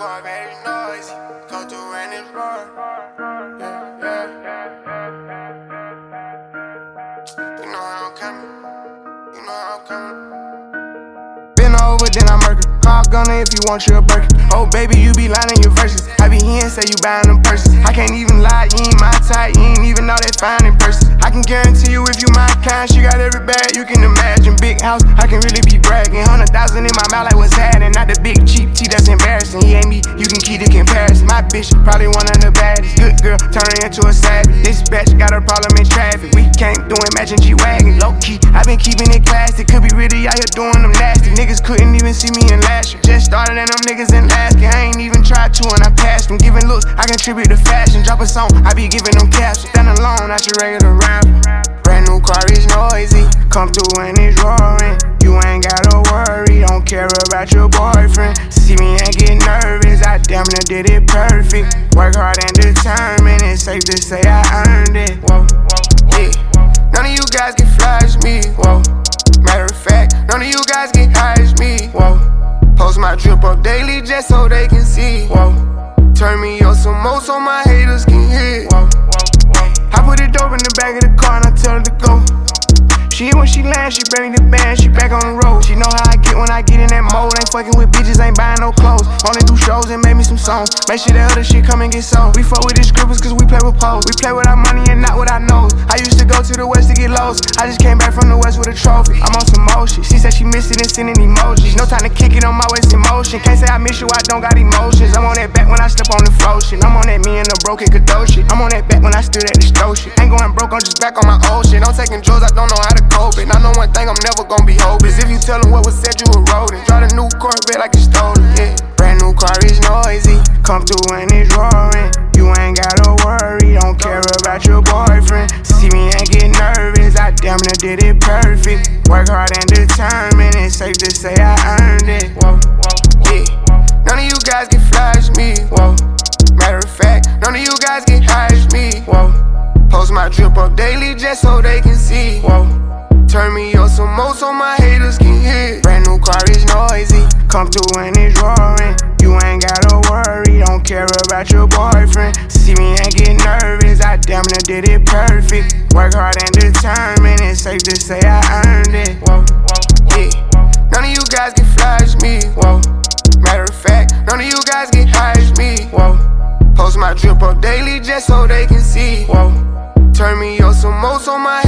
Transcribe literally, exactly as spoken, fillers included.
car very noisy. Come through and it's roar. Yeah, yeah. You know how I'm coming. You know how I'm coming. Been over, then I murder. Call gunner if you want you a Birkin. Oh baby, you be lying in your verses. I be hearing say you buying them purses. I can't even lie, you ain't my type. You ain't even know that fine in person. I can guarantee you if you my kind, she got every bag you can imagine. Big house, I can really be bragging. Hundred thousand in my mouth like what's happening. Not the big cheap tea that's embarrassing. He ain't me, you can keep the comparison. My bitch probably one of the baddest. Good girl, turning into a savage. This bitch got a problem in traffic. We can't do it matching G-Wagon. Low key, I been keeping it classy. Could be really out here doing them nasty. Niggas couldn't even see me in last year. Just started and them niggas in asking. I ain't even tried to and I passed them. Giving looks, I contribute to fashion. Drop a song, I be giving them captions. Stand alone, not your regular rapper. Brand new car is noisy. Come through and it's roaring. You ain't gotta worry, don't care about your boyfriend. See me and get nervous, I damn near did it perfect. Work hard and determined, it's safe to say I earned it. Whoa, yeah. None of you guys can flash me. Whoa. Matter of fact, none of you guys get high as me. Whoa. Post my drip up daily just so they can see. Whoa. Turn me up some more so my haters can hear. Whoa. I put it dope in the back of the car and I tell her to go. She hit when she land, she bring the band, she back on the road. She know how I get when I get in that mode. Ain't fucking with bitches, ain't buying no clothes. Only do shows and make me some songs. Make sure that other shit come and get sold. We fuck with these scribbles cause we play with poles. We play with our money and not with our nose. I used to go to the west to get lows. I just came back from the west with a trophy. I'm on some more shit. She said she missed it and sending emojis. No time to kick it on my waist in motion. Can't say I miss you, I don't got emotions. I'm on that back when I step on the flow shit. I'm on that me and the broken Godot shit. I'm on that back when I stood at the stove shit. Ain't going broke, I'm just back on my old shit. I'm taking drugs, I don't know how to cope it. I know one thing, I'm never gonna be hopeless. If you tell them what was said, you were rodent. Drive a new Corvette like you stole it, yeah. Brand new car is noisy. Come through and it's roaring. You ain't gotta worry, don't care about your boyfriend. See me and get nervous, I damn near did it perfect. Work hard and determined, it's safe to say I earned it. Whoa, yeah. None of you guys can flash me. Whoa. Matter of fact, none of you guys get high as me. Whoa. Post my drip up daily just so they can see. Whoa. Turn me up some more so my haters can hear. Brand new car is noisy. Come through and it's roaring. You ain't gotta worry, don't care about your boyfriend. See me and get nervous, I damn near did it perfect. Work hard and determined, it's safe to say I earned it. Whoa, yeah. None of you guys can flash me. Whoa. Matter of fact, none of you guys get high as me. Whoa. Post my drip up daily just so they can see. Whoa. Turn me up some more so my